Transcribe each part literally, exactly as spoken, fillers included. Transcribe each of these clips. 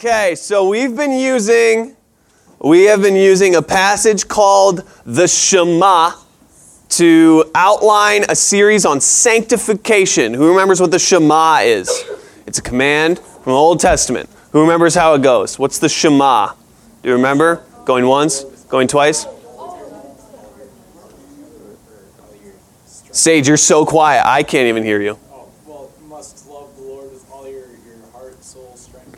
Okay, so we've been using, we have been using a passage called the Shema to outline a series on sanctification. Who remembers what the Shema is? It's a command from the Old Testament. Who remembers how it goes? What's the Shema? Do you remember? Going once? Going twice? Sage, you're so quiet. I can't even hear you. Oh, well, you must love the Lord with all your, your heart, soul, strength.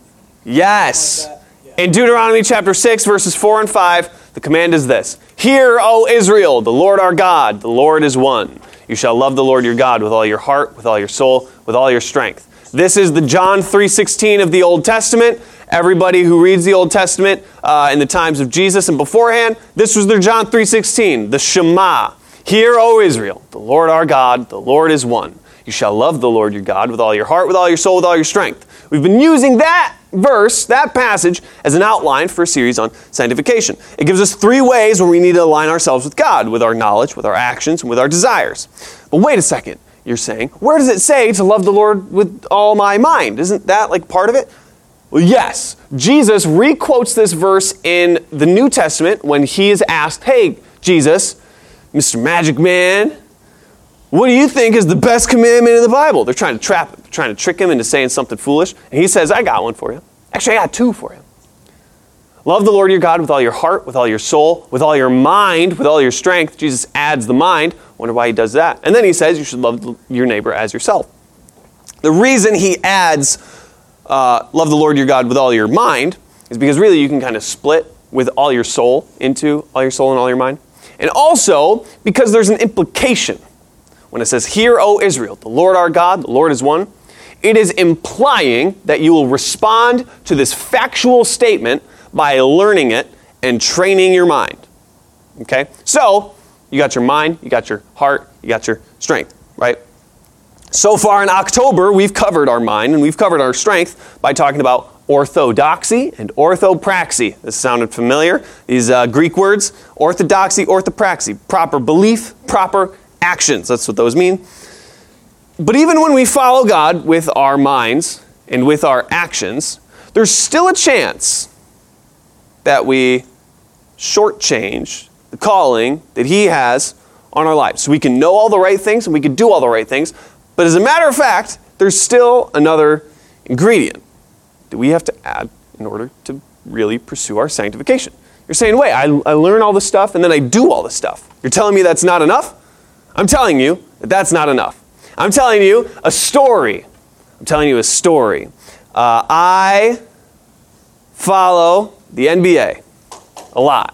Yes. Like yeah. In Deuteronomy chapter six, verses four and five, the command is this. Hear, O Israel, the Lord our God, the Lord is one. You shall love the Lord your God with all your heart, with all your soul, with all your strength. This is the John three sixteen of the Old Testament. Everybody who reads the Old Testament uh, in the times of Jesus and beforehand, this was their John three sixteen, the Shema. Hear, O Israel, the Lord our God, the Lord is one. You shall love the Lord your God with all your heart, with all your soul, with all your strength. We've been using that verse, that passage, as an outline for a series on sanctification. It gives us three ways where we need to align ourselves with God, with our knowledge, with our actions, and with our desires. But wait a second, you're saying, where does it say to love the Lord with all my mind? Isn't that like part of it? Well, yes. Jesus re-quotes this verse in the New Testament when he is asked, hey, Jesus, Mister Magic Man, what do you think is the best commandment in the Bible? They're trying to trap him, trying to trick him into saying something foolish. And he says, I got one for you. Actually, I got two for you. Love the Lord your God with all your heart, with all your soul, with all your mind, with all your strength. Jesus adds the mind. Wonder why he does that. And then he says you should love your neighbor as yourself. The reason he adds uh, love the Lord your God with all your mind is because really you can kind of split with all your soul into all your soul and all your mind. And also because there's an implication. When it says, Hear, O Israel, the Lord our God, the Lord is one, it is implying that you will respond to this factual statement by learning it and training your mind. Okay? So, you got your mind, you got your heart, you got your strength, right? So far in October, we've covered our mind and we've covered our strength by talking about orthodoxy and orthopraxy. This sounded familiar. These uh, Greek words, orthodoxy, orthopraxy, proper belief, proper actions. That's what those mean. But even when we follow God with our minds and with our actions, there's still a chance that we shortchange the calling that He has on our lives. So we can know all the right things and we can do all the right things. But as a matter of fact, there's still another ingredient that we have to add in order to really pursue our sanctification. You're saying, wait, I, I learn all this stuff and then I do all this stuff. You're telling me that's not enough? I'm telling you that that's not enough. I'm telling you a story. I'm telling you a story. Uh, I follow the N B A a lot.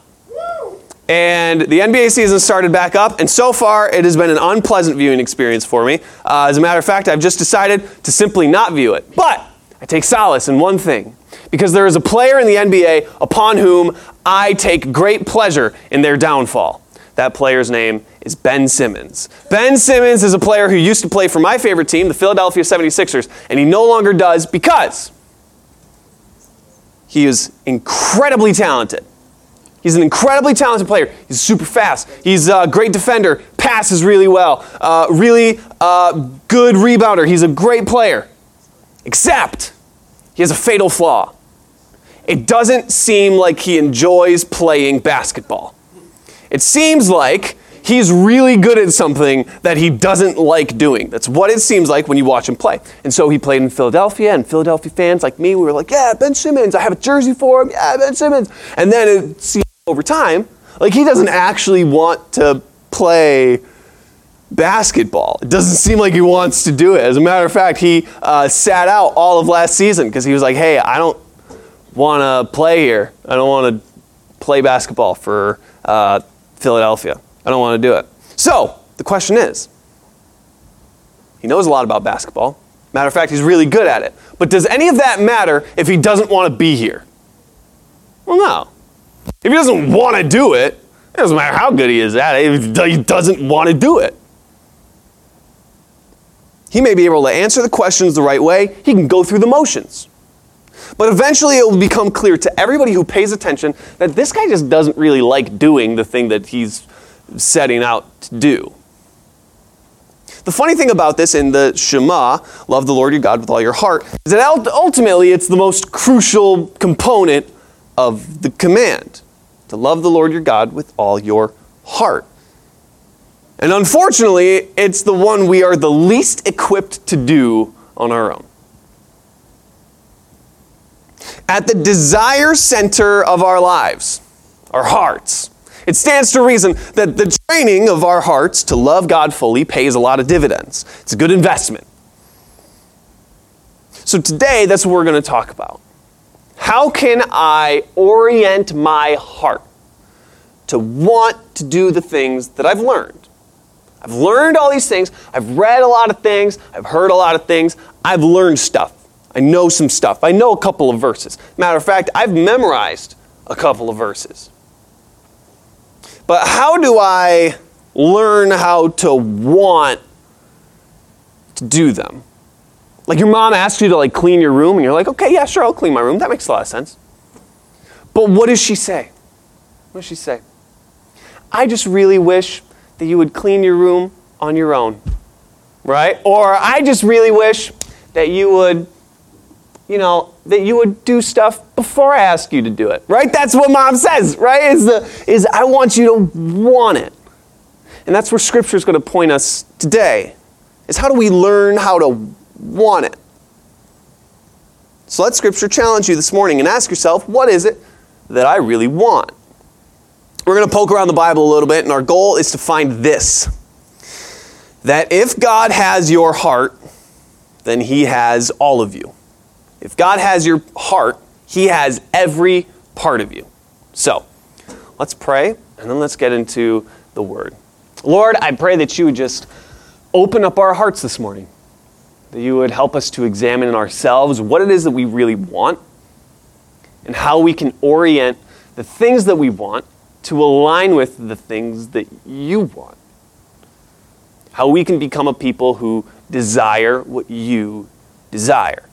And the N B A season started back up, and so far it has been an unpleasant viewing experience for me. Uh, as a matter of fact, I've just decided to simply not view it. But I take solace in one thing, because there is a player in the N B A upon whom I take great pleasure in their downfall. That player's name is Ben Simmons. Ben Simmons is a player who used to play for my favorite team, the Philadelphia seventy-sixers, and he no longer does because he is incredibly talented. He's an incredibly talented player. He's super fast. He's a great defender, passes really well, uh, really uh, good rebounder. He's a great player. Except he has a fatal flaw. It doesn't seem like he enjoys playing basketball. It seems like he's really good at something that he doesn't like doing. That's what it seems like when you watch him play. And so he played in Philadelphia, and Philadelphia fans like me, we were like, yeah, Ben Simmons, I have a jersey for him, yeah, Ben Simmons. And then it seems over time, like he doesn't actually want to play basketball. It doesn't seem like he wants to do it. As a matter of fact, he uh, sat out all of last season because he was like, hey, I don't want to play here. I don't want to play basketball for uh, Philadelphia. I don't want to do it. So, the question is, he knows a lot about basketball. Matter of fact, he's really good at it. But does any of that matter if he doesn't want to be here? Well, no. If he doesn't want to do it, it doesn't matter how good he is at it. If he doesn't want to do it. He may be able to answer the questions the right way. He can go through the motions. But eventually it will become clear to everybody who pays attention that this guy just doesn't really like doing the thing that he's setting out to do. The funny thing about this in the Shema, love the Lord your God with all your heart, is that ultimately it's the most crucial component of the command, to love the Lord your God with all your heart. And unfortunately, it's the one we are the least equipped to do on our own. At the desire center of our lives, our hearts, it stands to reason that the training of our hearts to love God fully pays a lot of dividends. It's a good investment. So today, that's what we're going to talk about. How can I orient my heart to want to do the things that I've learned? I've learned all these things. I've read a lot of things. I've heard a lot of things. I've learned stuff. I know some stuff. I know a couple of verses. Matter of fact, I've memorized a couple of verses. But how do I learn how to want to do them? Like your mom asks you to like clean your room and you're like, okay, yeah, sure, I'll clean my room. That makes a lot of sense. But what does she say? What does she say? I just really wish that you would clean your room on your own, right? Or I just really wish that you would, you know, that you would do stuff before I ask you to do it, right? That's what mom says, right? Is the is I want you to want it. And that's where Scripture is going to point us today, is how do we learn how to want it? So let Scripture challenge you this morning and ask yourself, what is it that I really want? We're going to poke around the Bible a little bit, and our goal is to find this, that if God has your heart, then He has all of you. If God has your heart, He has every part of you. So, let's pray, and then let's get into the Word. Lord, I pray that you would just open up our hearts this morning, that you would help us to examine in ourselves what it is that we really want, and how we can orient the things that we want to align with the things that you want. How we can become a people who desire what you desire.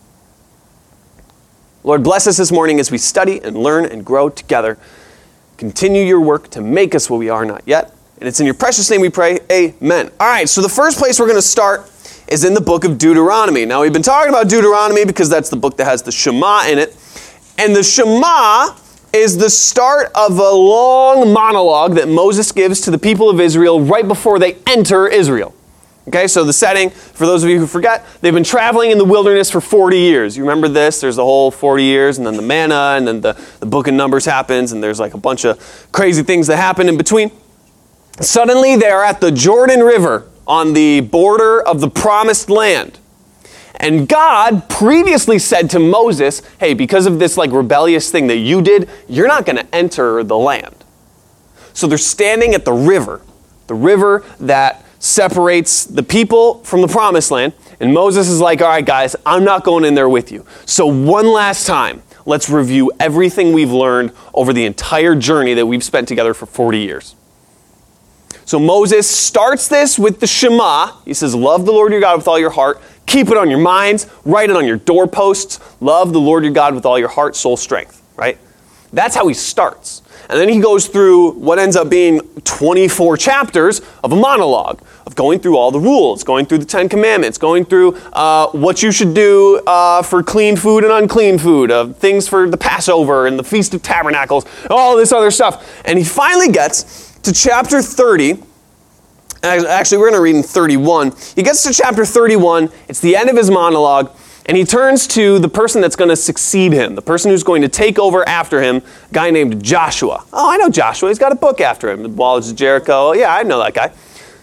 Lord, bless us this morning as we study and learn and grow together. Continue your work to make us what we are not yet. And it's in your precious name we pray, amen. All right, so the first place we're going to start is in the book of Deuteronomy. Now, we've been talking about Deuteronomy because that's the book that has the Shema in it. And the Shema is the start of a long monologue that Moses gives to the people of Israel right before they enter Israel. Okay, so the setting, for those of you who forget, they've been traveling in the wilderness for forty years. You remember this? There's the whole forty years, and then the manna, and then the, the book of Numbers happens, and there's like a bunch of crazy things that happen in between. Suddenly, they are at the Jordan River on the border of the promised land. And God previously said to Moses, hey, because of this like rebellious thing that you did, you're not going to enter the land. So they're standing at the river, the river that separates the people from the promised land. And Moses is like, all right, guys, I'm not going in there with you. So one last time, let's review everything we've learned over the entire journey that we've spent together for forty years. So Moses starts this with the Shema. He says, love the Lord your God with all your heart. Keep it on your minds. Write it on your doorposts. Love the Lord your God with all your heart, soul, strength, right? That's how he starts. And then he goes through what ends up being twenty-four chapters of a monologue, of going through all the rules, going through the Ten Commandments, going through uh, what you should do uh, for clean food and unclean food, uh, things for the Passover and the Feast of Tabernacles, all this other stuff. And he finally gets to chapter thirty. Actually, we're going to read in thirty-one. He gets to chapter thirty-one. It's the end of his monologue. And he turns to the person that's going to succeed him, the person who's going to take over after him, a guy named Joshua. Oh, I know Joshua. He's got a book after him, The Walls of Jericho. Yeah, I know that guy.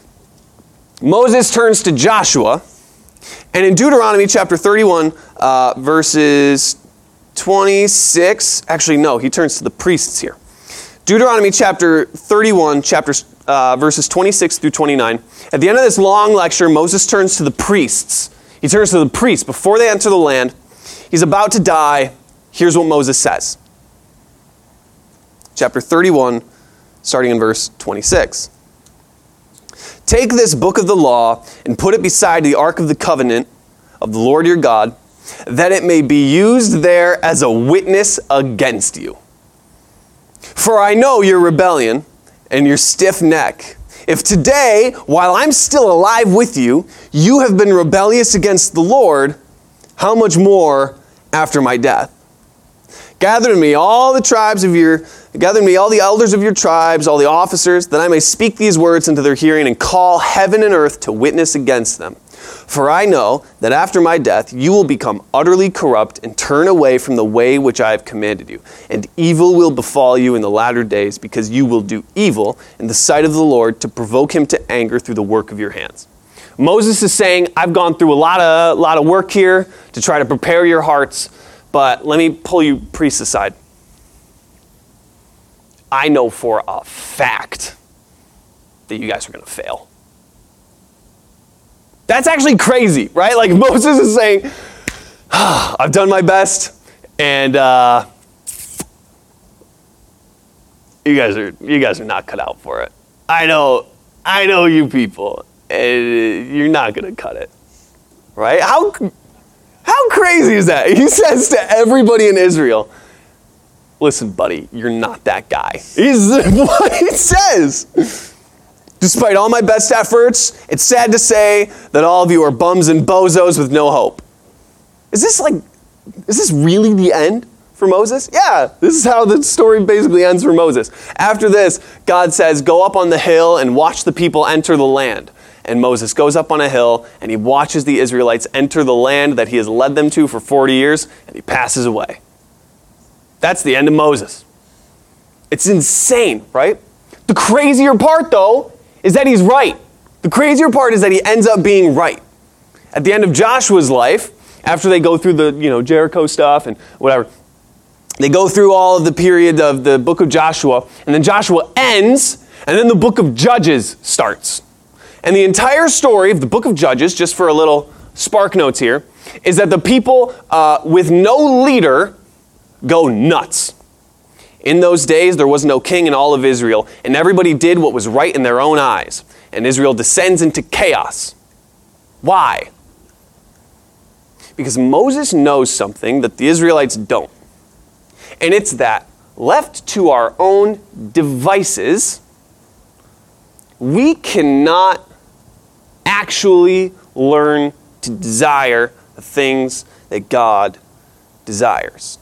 Moses turns to Joshua. And in Deuteronomy chapter thirty-one, uh, verses twenty-six, actually, no, he turns to the priests here. Deuteronomy chapter thirty-one, chapters, uh, verses twenty-six through twenty-nine. At the end of this long lecture, Moses turns to the priests. He turns to the priests before they enter the land. He's about to die. Here's what Moses says. Chapter thirty-one, starting in verse twenty-six. Take this book of the law and put it beside the ark of the covenant of the Lord your God, that it may be used there as a witness against you. For I know your rebellion and your stiff neck, If today, while I'm still alive with you, you have been rebellious against the Lord, how much more after my death? Gather to me all the tribes of your, gather to me all the elders of your tribes, all the officers, that I may speak these words into their hearing and call heaven and earth to witness against them. For I know that after my death you will become utterly corrupt and turn away from the way which I have commanded you. And evil will befall you in the latter days, because you will do evil in the sight of the Lord to provoke him to anger through the work of your hands. Moses is saying, I've gone through a lot of, lot of work here to try to prepare your hearts, but let me pull you priests aside. I know for a fact that you guys are going to fail. That's actually crazy, right? Like Moses is saying, ah, I've done my best, and uh, you guys are you guys are not cut out for it. I know, I know you people, and you're not gonna cut it, right? How how crazy is that? He says to everybody in Israel, listen, buddy, you're not that guy. He's what he says. Despite all my best efforts, it's sad to say that all of you are bums and bozos with no hope. Is this like, is this really the end for Moses? Yeah, this is how the story basically ends for Moses. After this, God says, go up on the hill and watch the people enter the land. And Moses goes up on a hill and he watches the Israelites enter the land that he has led them to for forty years, and he passes away. That's the end of Moses. It's insane, right? The crazier part, though, is that he's right. The crazier part is that he ends up being right. At the end of Joshua's life, after they go through the, you know, Jericho stuff and whatever, they go through all of the period of the book of Joshua, and then Joshua ends, and then the book of Judges starts. And the entire story of the book of Judges, just for a little spark notes here, is that the people uh, with no leader go nuts. In those days, there was no king in all of Israel, and everybody did what was right in their own eyes. And Israel descends into chaos. Why? Because Moses knows something that the Israelites don't. And it's that, left to our own devices, we cannot actually learn to desire the things that God desires.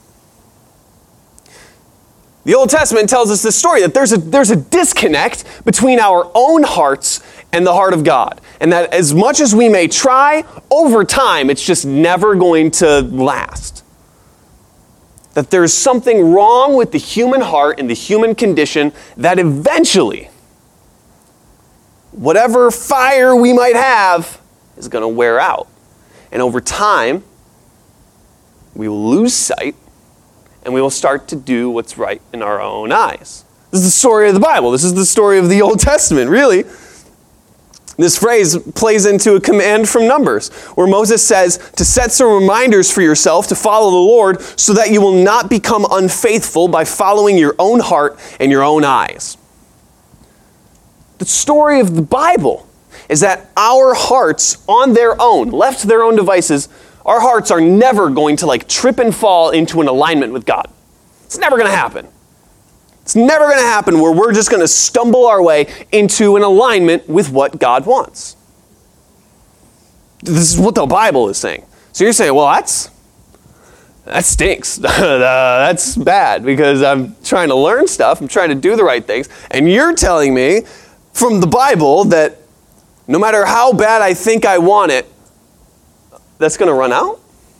The Old Testament tells us this story, that there's a, there's a disconnect between our own hearts and the heart of God. And that as much as we may try, over time, it's just never going to last. That there's something wrong with the human heart and the human condition that eventually, whatever fire we might have is going to wear out. And over time, we will lose sight, and we will start to do what's right in our own eyes. This is the story of the Bible. This is the story of the Old Testament, really. This phrase plays into a command from Numbers, where Moses says to set some reminders for yourself to follow the Lord so that you will not become unfaithful by following your own heart and your own eyes. The story of the Bible is that our hearts on their own, left to their own devices, our hearts are never going to like trip and fall into an alignment with God. It's never going to happen. It's never going to happen where we're just going to stumble our way into an alignment with what God wants. This is what the Bible is saying. So you're saying, well, that's that stinks. That's bad because I'm trying to learn stuff. I'm trying to do the right things. And you're telling me from the Bible that no matter how bad I think I want it, that's going to run out?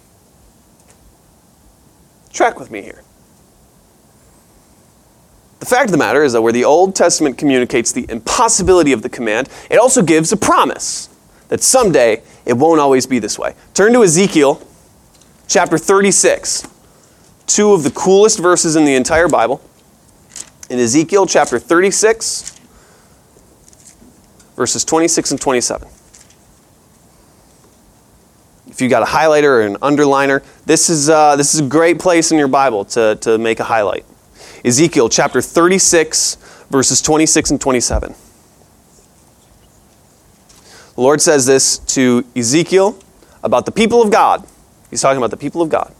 Track with me here. The fact of the matter is that where the Old Testament communicates the impossibility of the command, it also gives a promise that someday it won't always be this way. Turn to Ezekiel chapter thirty-six, two of the coolest verses in the entire Bible. In Ezekiel chapter thirty-six, verses twenty-six and twenty-seven. If you got a highlighter or an underliner, this is uh, this is a great place in your Bible to, to make a highlight. Ezekiel chapter thirty-six, verses twenty-six and twenty-seven. The Lord says this to Ezekiel about the people of God. He's talking about the people of God.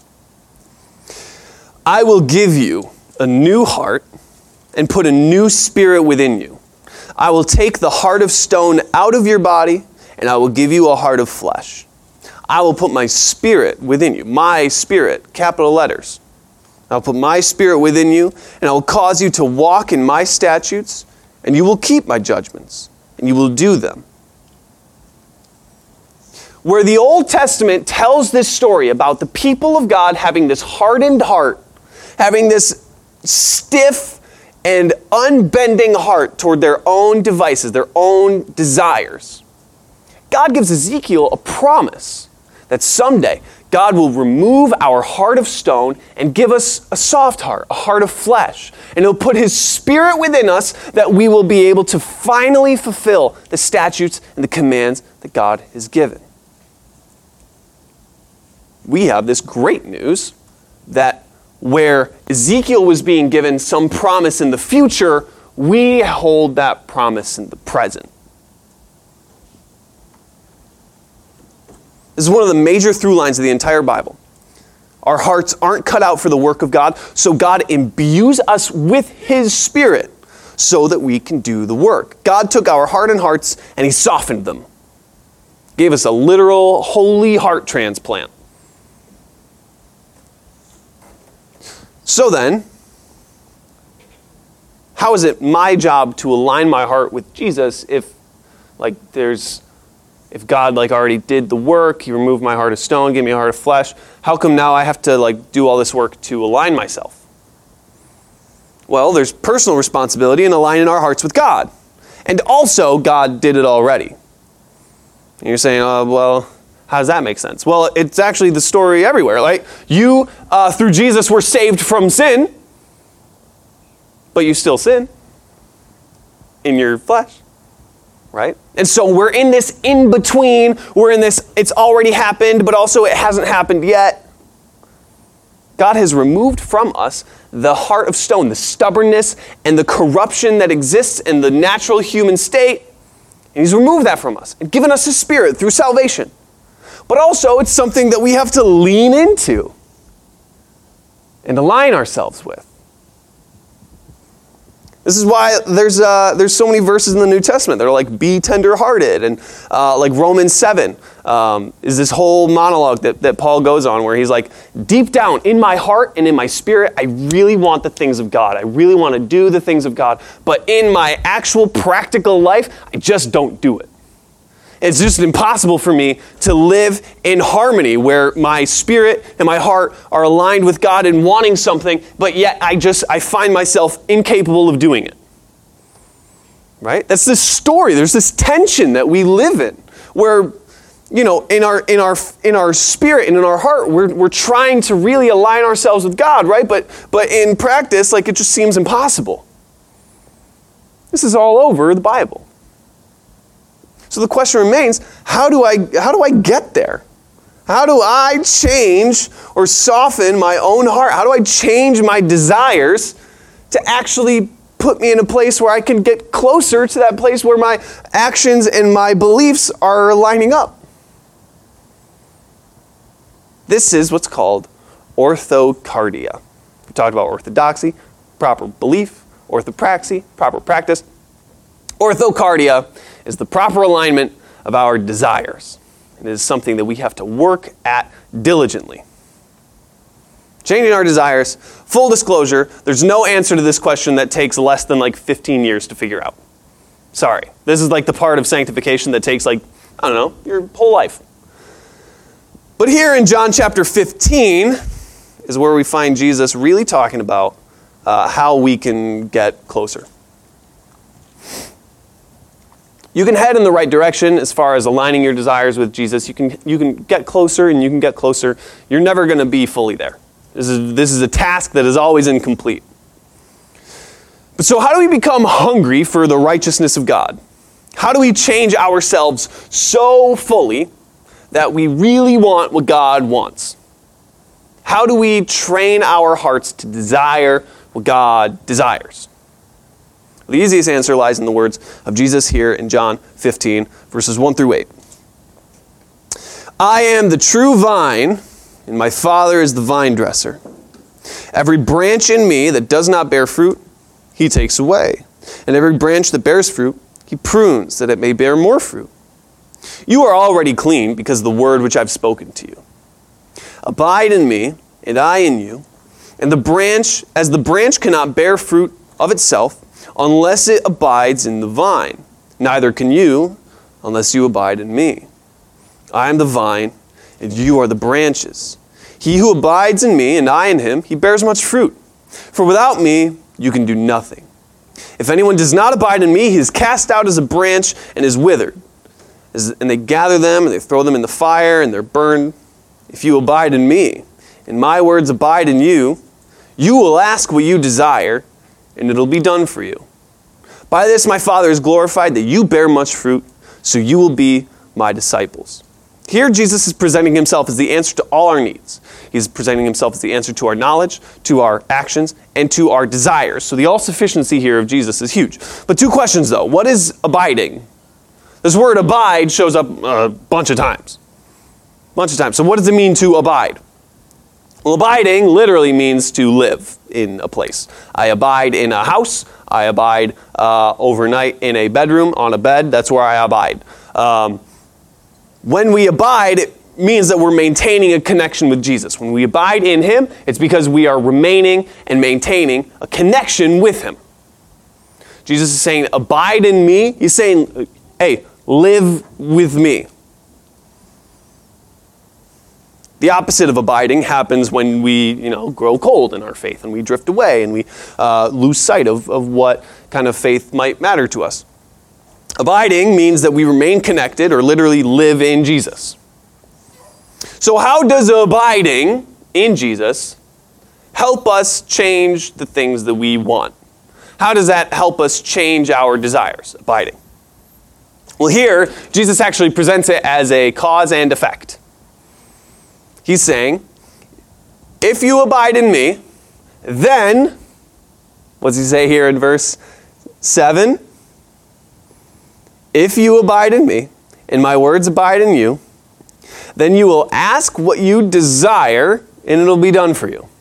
I will give you a new heart and put a new spirit within you. I will take the heart of stone out of your body, and I will give you a heart of flesh. I will put my spirit within you. My spirit, capital letters. I'll put my spirit within you, and I will cause you to walk in my statutes, and you will keep my judgments, and you will do them. Where the Old Testament tells this story about the people of God having this hardened heart, having this stiff and unbending heart toward their own devices, their own desires, God gives Ezekiel a promise that someday God will remove our heart of stone and give us a soft heart, a heart of flesh. And He'll put His Spirit within us that we will be able to finally fulfill the statutes and the commands that God has given. We have this great news that where Ezekiel was being given some promise in the future, we hold that promise in the present. This is one of the major through lines of the entire Bible. Our hearts aren't cut out for the work of God, so God imbues us with His Spirit so that we can do the work. God took our hardened hearts and He softened them. Gave us a literal holy heart transplant. So then, how is it my job to align my heart with Jesus if, like, there's, if God, like, already did the work, He removed my heart of stone, gave me a heart of flesh, how come now I have to, like, do all this work to align myself? Well, there's personal responsibility in aligning our hearts with God. And also, God did it already. And you're saying, oh, well, how does that make sense? Well, it's actually the story everywhere. Like, you, uh, through Jesus, were saved from sin, but you still sin in your flesh, right? And so we're in this in-between. We're in this, it's already happened, but also it hasn't happened yet. God has removed from us the heart of stone, the stubbornness and the corruption that exists in the natural human state. And He's removed that from us and given us His Spirit through salvation. But also, it's something that we have to lean into and align ourselves with. This is why there's uh, there's so many verses in the New Testament that are like, be tender-hearted. And uh, like Romans seven um, is this whole monologue that, that Paul goes on where he's like, deep down in my heart and in my spirit, I really want the things of God. I really want to do the things of God. But in my actual practical life, I just don't do it. It's just impossible for me to live in harmony where my spirit and my heart are aligned with God and wanting something, but yet I just, I find myself incapable of doing it. Right? That's this story. There's this tension that we live in where, you know, in our in our in our spirit and in our heart, we're we're trying to really align ourselves with God, right? But but in practice, like, it just seems impossible. This is all over the Bible. So the question remains, how do I how do I get there? How do I change or soften my own heart? How do I change my desires to actually put me in a place where I can get closer to that place where my actions and my beliefs are lining up? This is what's called orthocardia. We talked about orthodoxy, proper belief, orthopraxy, proper practice. Orthocardia is the proper alignment of our desires. It is something that we have to work at diligently. Changing our desires, full disclosure, there's no answer to this question that takes less than like fifteen years to figure out. Sorry. This is like the part of sanctification that takes like, I don't know, your whole life. But here in John chapter fifteen is where we find Jesus really talking about uh, how we can get closer. You can head in the right direction as far as aligning your desires with Jesus. You can you can get closer and you can get closer. You're never going to be fully there. This is this is a task that is always incomplete. But so how do we become hungry for the righteousness of God? How do we change ourselves so fully that we really want what God wants? How do we train our hearts to desire what God desires? The easiest answer lies in the words of Jesus here in John fifteen, verses one through eight. I am the true vine, and my Father is the vine dresser. Every branch in me that does not bear fruit, He takes away. And every branch that bears fruit, He prunes that it may bear more fruit. You are already clean because of the word which I've spoken to you. Abide in me, and I in you. And the branch, as the branch cannot bear fruit of itself unless it abides in the vine, neither can you unless you abide in me. I am the vine, and you are the branches. He who abides in me, and I in him, he bears much fruit. For without me, you can do nothing. If anyone does not abide in me, he is cast out as a branch and is withered. And they gather them, and they throw them in the fire, and they're burned. If you abide in me, and my words abide in you, you will ask what you desire, and it'll be done for you. By this my Father is glorified, that you bear much fruit, so you will be my disciples. Here Jesus is presenting himself as the answer to all our needs. He's presenting himself as the answer to our knowledge, to our actions, and to our desires. So the all-sufficiency here of Jesus is huge. But two questions though. What is abiding? This word abide shows up a bunch of times. A bunch of times. So what does it mean to abide? Well, abiding literally means to live in a place. I abide in a house. I abide uh, overnight in a bedroom, on a bed. That's where I abide. Um, when we abide, it means that we're maintaining a connection with Jesus. When we abide in him, it's because we are remaining and maintaining a connection with him. Jesus is saying, abide in me. He's saying, hey, live with me. The opposite of abiding happens when we, you know, grow cold in our faith and we drift away and we uh, lose sight of, of what kind of faith might matter to us. Abiding means that we remain connected or literally live in Jesus. So how does abiding in Jesus help us change the things that we want? How does that help us change our desires, abiding? Well, here, Jesus actually presents it as a cause and effect. He's saying, if you abide in me, then, what does he say here in verse seven? If you abide in me, and my words abide in you, then you will ask what you desire, and it'll be done for you.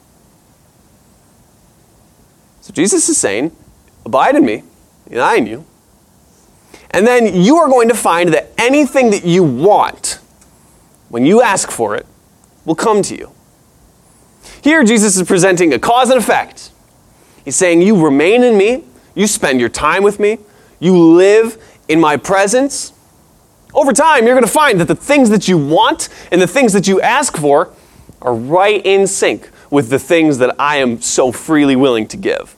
So Jesus is saying, abide in me, and I in you. And then you are going to find that anything that you want, when you ask for it, will come to you. Here, Jesus is presenting a cause and effect. He's saying, you remain in me, you spend your time with me, you live in my presence. Over time, you're going to find that the things that you want and the things that you ask for are right in sync with the things that I am so freely willing to give.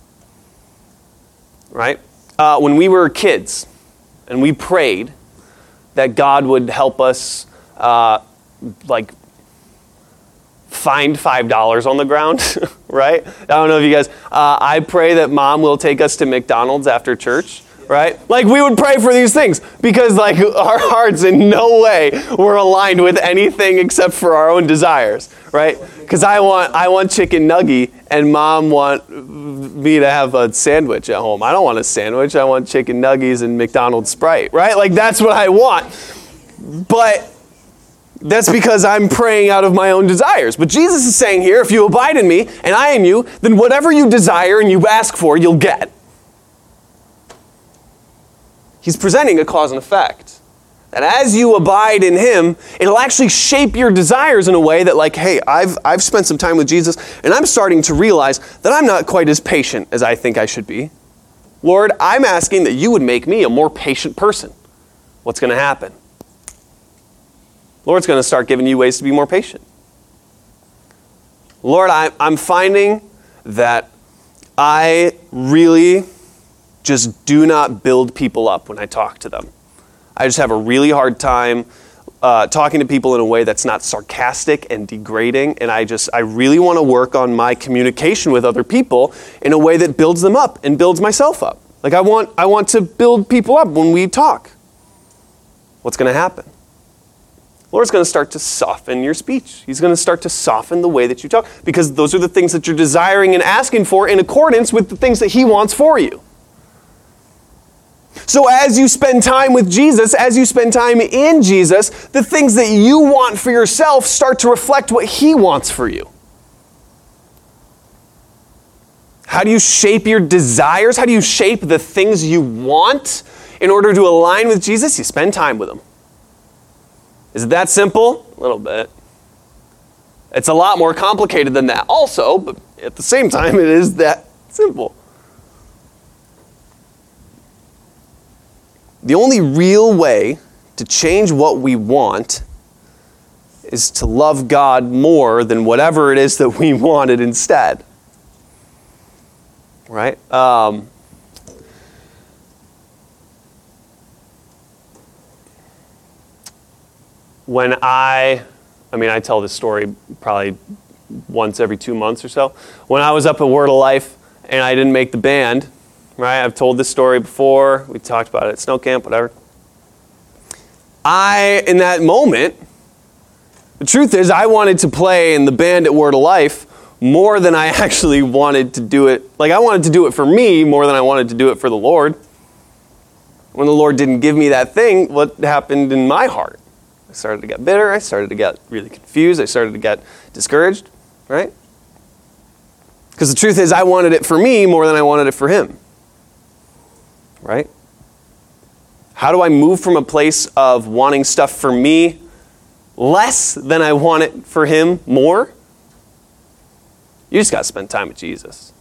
Right? Uh, when we were kids and we prayed that God would help us, uh, like, find five dollars on the ground, right? I don't know if you guys, uh, I pray that mom will take us to McDonald's after church, right? Like, we would pray for these things because, like, our hearts in no way were aligned with anything except for our own desires, right? Because I want I want chicken nugget and mom want me to have a sandwich at home. I don't want a sandwich. I want chicken nuggets and McDonald's Sprite, right? Like, that's what I want. But that's because I'm praying out of my own desires. But Jesus is saying here, if you abide in me and I in you, then whatever you desire and you ask for, you'll get. He's presenting a cause and effect. That as you abide in him, it'll actually shape your desires in a way that, like, hey, I've I've spent some time with Jesus, and I'm starting to realize that I'm not quite as patient as I think I should be. Lord, I'm asking that you would make me a more patient person. What's going to happen? Lord's going to start giving you ways to be more patient. Lord, I, I'm finding that I really just do not build people up when I talk to them. I just have a really hard time uh, talking to people in a way that's not sarcastic and degrading, and I just, I really want to work on my communication with other people in a way that builds them up and builds myself up. Like, I want, I want to build people up when we talk. What's going to happen? Lord's going to start to soften your speech. He's going to start to soften the way that you talk, because those are the things that you're desiring and asking for in accordance with the things that he wants for you. So as you spend time with Jesus, as you spend time in Jesus, the things that you want for yourself start to reflect what he wants for you. How do you shape your desires? How do you shape the things you want? In order to align with Jesus, you spend time with him. Is it that simple? A little bit. It's a lot more complicated than that also, but at the same time, it is that simple. The only real way to change what we want is to love God more than whatever it is that we wanted instead. Right? Um, when I, I mean, I tell this story probably once every two months or so. When I was up at Word of Life and I didn't make the band, right? I've told this story before. We talked about it at Snow Camp, whatever. I, in that moment, the truth is I wanted to play in the band at Word of Life more than I actually wanted to do it. Like, I wanted to do it for me more than I wanted to do it for the Lord. When the Lord didn't give me that thing, what happened in my heart? I started to get bitter. I started to get really confused. I started to get discouraged, right? Because the truth is I wanted it for me more than I wanted it for him, right? How do I move from a place of wanting stuff for me less than I want it for him more? You just got to spend time with Jesus.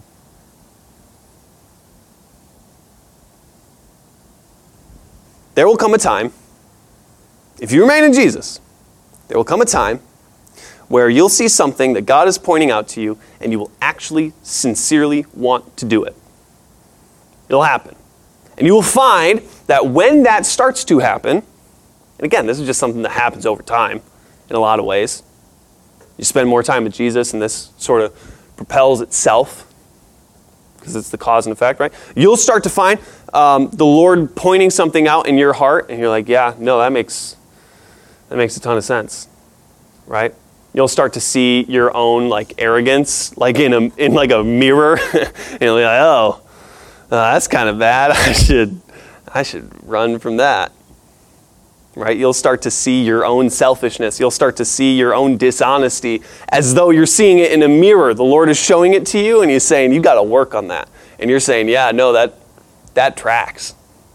There will come a time, if you remain in Jesus, there will come a time where you'll see something that God is pointing out to you and you will actually sincerely want to do it. It'll happen. And you will find that when that starts to happen, and again, this is just something that happens over time in a lot of ways. You spend more time with Jesus and this sort of propels itself because it's the cause and effect, right? You'll start to find um, the Lord pointing something out in your heart and you're like, yeah, no, that makes, that makes a ton of sense, right? You'll start to see your own like arrogance, like in a in like a mirror, and you'll be like, oh, uh, that's kind of bad. I should, I should run from that. Right? You'll start to see your own selfishness. You'll start to see your own dishonesty as though you're seeing it in a mirror. The Lord is showing it to you, and He's saying, you got to work on that. And you're saying, yeah, no, that that tracks.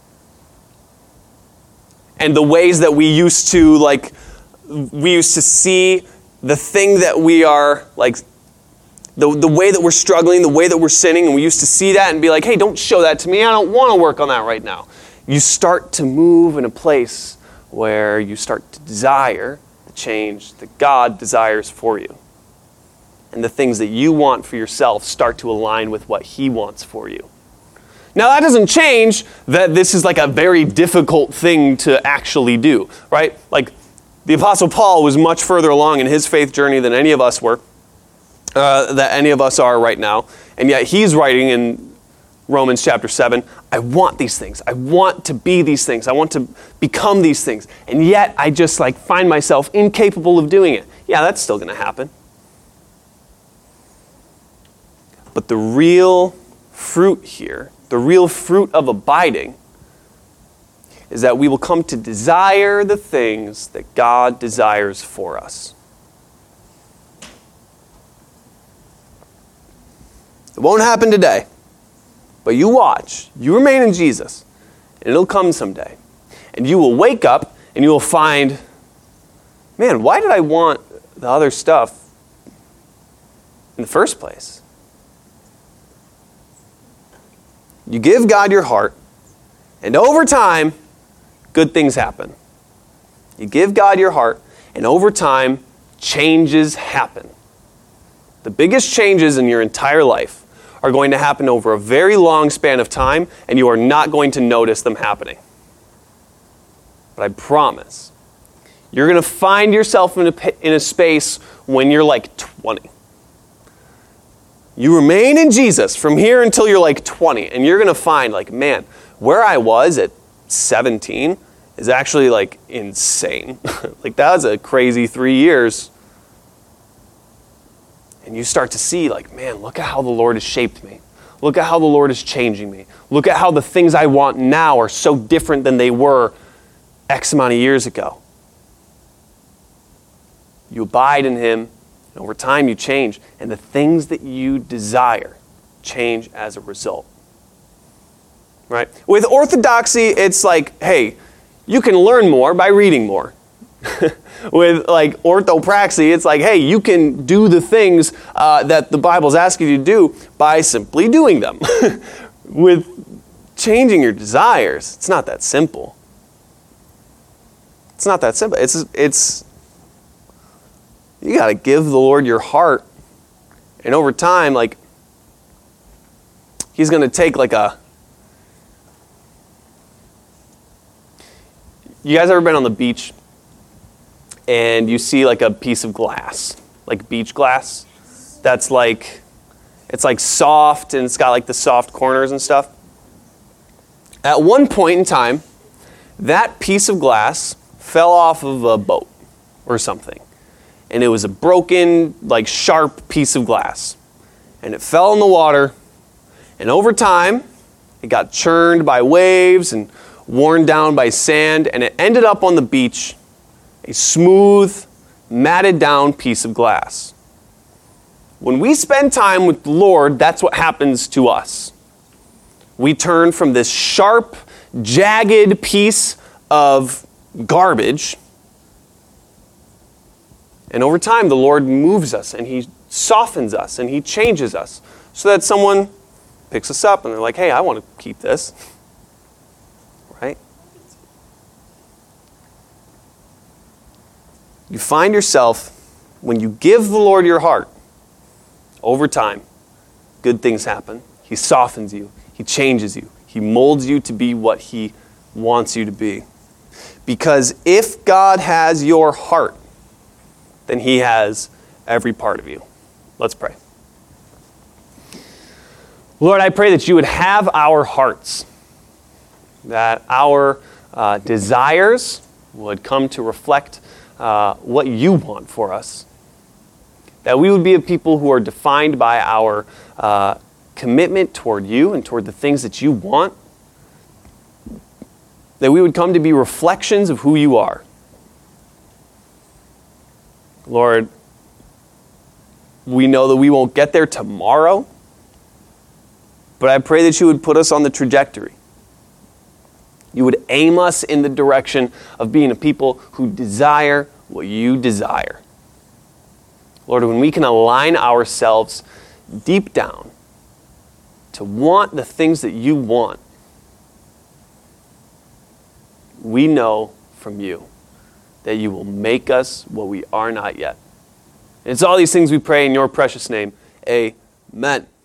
And the ways that we used to like, we used to see the thing that we are like, the, the way that we're struggling, the way that we're sinning, and we used to see that and be like, hey, don't show that to me. I don't want to work on that right now. You start to move in a place where you start to desire the change that God desires for you. And the things that you want for yourself start to align with what He wants for you. Now, that doesn't change that this is like a very difficult thing to actually do, right? Like, the Apostle Paul was much further along in his faith journey than any of us were, uh, that any of us are right now. And yet he's writing in Romans chapter seven, I want these things. I want to be these things. I want to become these things. And yet I just like find myself incapable of doing it. Yeah, that's still going to happen. But the real fruit here, the real fruit of abiding, is that we will come to desire the things that God desires for us. It won't happen today, but you watch. You remain in Jesus, and it'll come someday. And you will wake up, and you will find, man, why did I want the other stuff in the first place? You give God your heart, and over time, good things happen. You give God your heart, and over time, changes happen. The biggest changes in your entire life are going to happen over a very long span of time, and you are not going to notice them happening. But I promise, you're going to find yourself in a, in a space when you're like twenty. You remain in Jesus from here until you're like twenty, and you're going to find, like, man, where I was at seventeen is actually like insane. Like, that was a crazy three years. And you start to see, like, man, look at how the Lord has shaped me. Look at how the Lord is changing me. Look at how the things I want now are so different than they were X amount of years ago. You abide in Him, and over time you change. And the things that you desire change as a result. right? With orthodoxy, it's like, hey, you can learn more by reading more. With like orthopraxy, it's like, hey, you can do the things uh, that the Bible's asking you to do by simply doing them. With changing your desires, it's not that simple. It's not that simple. It's it's you got to give the Lord your heart, and over time, like He's going to take like a. You guys ever been on the beach? And you see like a piece of glass, like beach glass, that's like, it's like soft and it's got like the soft corners and stuff. At one point in time, that piece of glass fell off of a boat or something. And it was a broken, like sharp piece of glass. And it fell in the water. And over time, it got churned by waves and worn down by sand. And it ended up on the beach, a smooth, matted down piece of glass. When we spend time with the Lord, that's what happens to us. We turn from this sharp, jagged piece of garbage, and over time the Lord moves us and He softens us and He changes us so that someone picks us up and they're like, hey, I want to keep this. Right? You find yourself, when you give the Lord your heart, over time, good things happen. He softens you. He changes you. He molds you to be what He wants you to be. Because if God has your heart, then He has every part of you. Let's pray. Lord, I pray that You would have our hearts, that our uh, desires would come to reflect Uh, what You want for us. That we would be a people who are defined by our uh, commitment toward You and toward the things that You want. That we would come to be reflections of who You are. Lord, we know that we won't get there tomorrow, but I pray that You would put us on the trajectory. You would aim us in the direction of being a people who desire what You desire. Lord, when we can align ourselves deep down to want the things that You want, we know from You that You will make us what we are not yet. And it's all these things we pray in Your precious name. Amen.